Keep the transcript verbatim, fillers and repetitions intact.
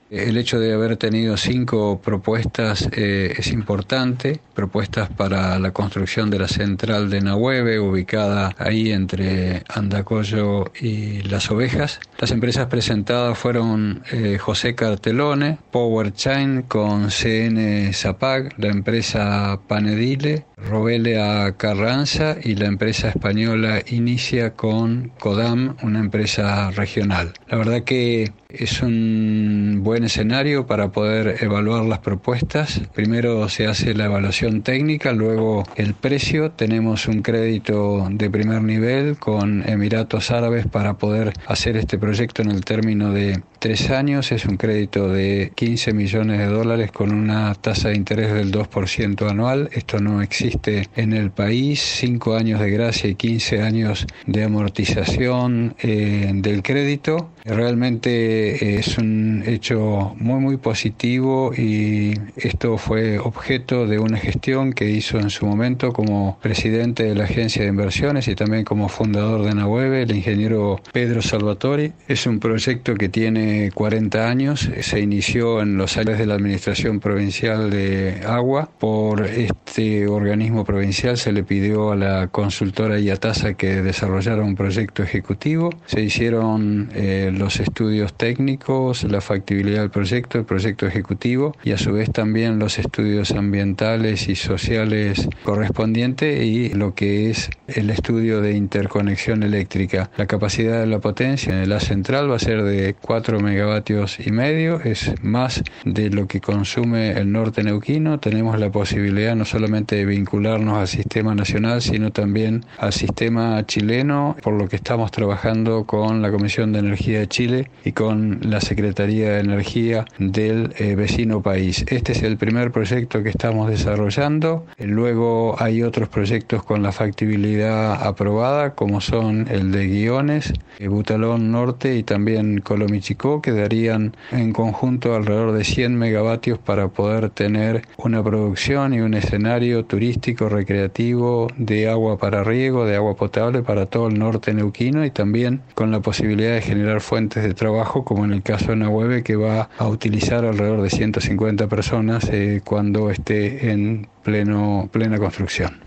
El hecho de haber tenido cinco propuestas eh, es importante, propuestas para la construcción de la central de Nahueve, ubicada ahí entre Andacollo y Las Ovejas. Las empresas presentadas fueron eh, José Cartelone, Power Chain con C N Zapag, la empresa Panedile, Robelia Carranza y la empresa española Inicia con Codam, una empresa regional. La verdad que es un buen escenario para poder evaluar las propuestas. Primero se hace la evaluación técnica, luego el precio. Tenemos un crédito de primer nivel con Emiratos Árabes para poder hacer este proyecto en el término de tres años. Es un crédito de quince millones de dólares con una tasa de interés del dos por ciento anual. Esto no existe en el país. cinco años de gracia y quince años de amortización eh, del crédito. Realmente es un hecho muy muy positivo y esto fue objeto de una gestión que hizo en su momento como presidente de la agencia de inversiones y también como fundador de Nahueve, el ingeniero Pedro Salvatori. Es un proyecto que tiene cuarenta años, se inició en los años de la Administración Provincial de Agua. Por este organismo provincial se le pidió a la consultora Iatasa que desarrollara un proyecto ejecutivo. Se hicieron eh, los estudios técnicos, la factibilidad del proyecto, el proyecto ejecutivo y a su vez también los estudios ambientales y sociales correspondientes y lo que es el estudio de interconexión eléctrica. La capacidad de la potencia en la central va a ser de cuatro megavatios y medio, es más de lo que consume el norte neuquino. Tenemos la posibilidad no solamente de vincularnos al sistema nacional, sino también al sistema chileno, por lo que estamos trabajando con la Comisión de Energía de Chile y con la Secretaría de Energía del eh, vecino país. Este es el primer proyecto que estamos desarrollando. Luego hay otros proyectos con la factibilidad aprobada, como son el de Guiones, eh, Butalón Norte y también Colomichicó, que darían en conjunto alrededor de cien megavatios para poder tener una producción y un escenario turístico recreativo de agua para riego, de agua potable para todo el norte neuquino y también con la posibilidad de generar fuentes de trabajo, como en el caso de Nahueve, que va a utilizar alrededor de ciento cincuenta personas eh, cuando esté en pleno, plena construcción.